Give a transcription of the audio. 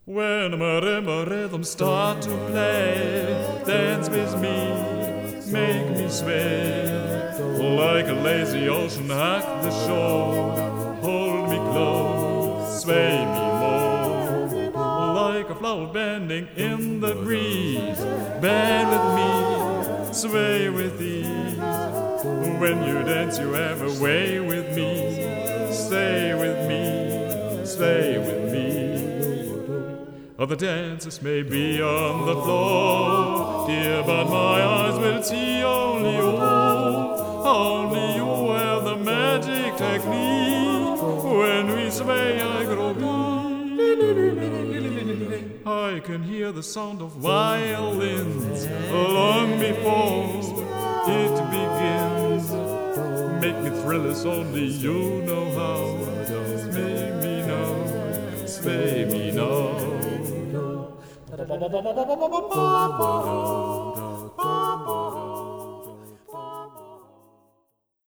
When a marimba rhythm start to play, dance with me, make me sway. Like a lazy ocean hack the shore, hold me close, sway me more. Like a flower bending in the breeze, bend with me, sway with ease. When you dance you have a way with me, stay with me, stay with me. Other dancers may be on the floor, dear, but my eyes will see only you. Only you have the magic technique. When we sway, I grow weak. I can hear the sound of violins long before it begins. Make me thrill as only you know how. Make me know, sway me now.